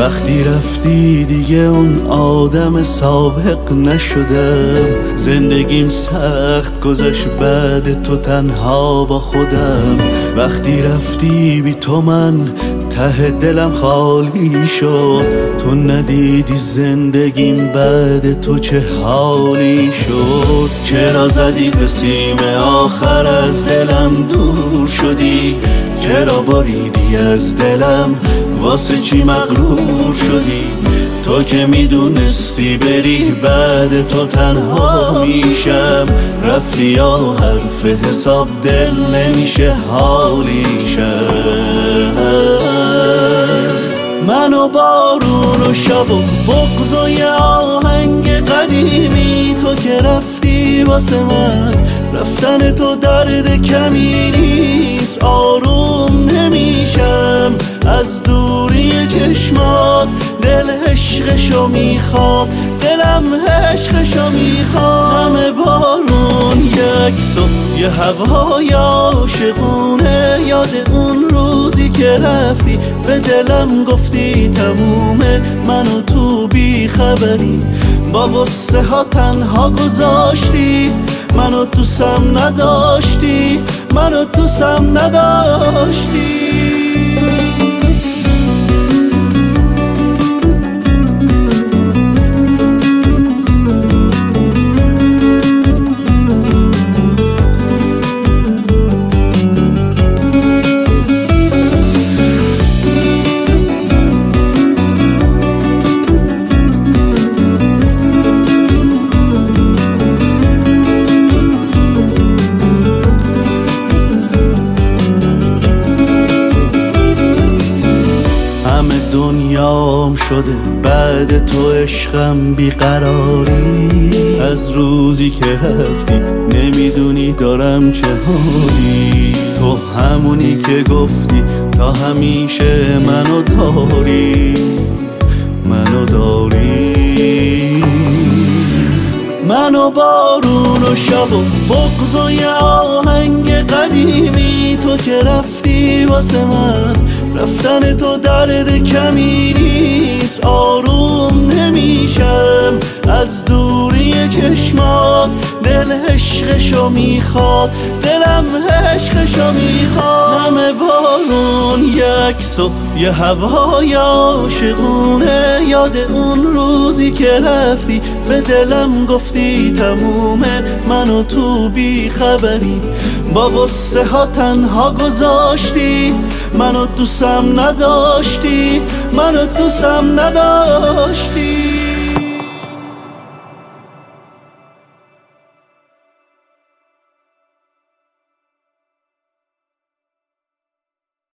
وقتی رفتی دیگه اون آدم سابق نشدم. زندگیم سخت گذشت بعد تو تنها با خودم. وقتی رفتی بی تو من ته دلم خالی شد. تو ندیدی زندگیم بعد تو چه حالی شد. چرا زدی به سیم آخر از دلم دور شدی؟ چرا بریدی از دلم واسه چی مغرور شدی؟ تو که میدونستی بری بعد تو تنها میشم. رفتی یا حرف حساب دل نمیشه حالی شم. من و بارون و شب و بغض و یه آهنگ قدیمی. تو که رفتی واسه من رفتن تو درد کمی نیست. آروم نمیشم از دوری چشمات. دل عشقشو میخواد، دلم عشقشو میخواد. همه بارون یک صبح یه هوای عاشقونه. یاد اون روزی که رفتی به دلم گفتی تمومه. منو تو بی خبری با غصه ها تنها گذاشتی. منو دوستم نداشتی، منو دوستم نداشتی. دنیام شده بعد تو عشقم بیقراری. از روزی که رفتی نمیدونی دارم چه حالی. تو همونی که گفتی تا همیشه منو داری، منو داری. منو بارون و شب و بغض و یه آهنگ قدیمی. تو که رفتی واسه من رفتن تو درد کمی نیست. آروم نمیشم از دوری چشمات. دل عشقشو میخواد، دلم عشقشو میخواد. همه بارون یک صبح یه هوای عاشقونه. یاد اون روزی که رفتی به دلم گفتی تمومه. منو تو بی خبری با غصه ها تنها گذاشتی. منو دوستم نداشتی، منو دوستم نداشتی.